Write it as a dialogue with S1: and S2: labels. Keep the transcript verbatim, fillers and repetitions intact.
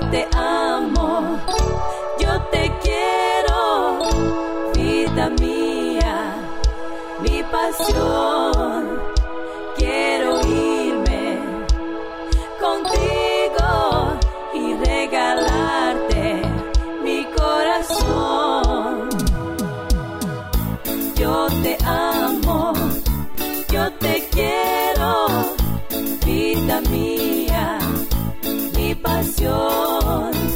S1: te amo, yo te quiero, vida mía, mi pasión. Quiero irme contigo y regalarte mi corazón. Yo te amo, yo te quiero, vida mía, mi pasión.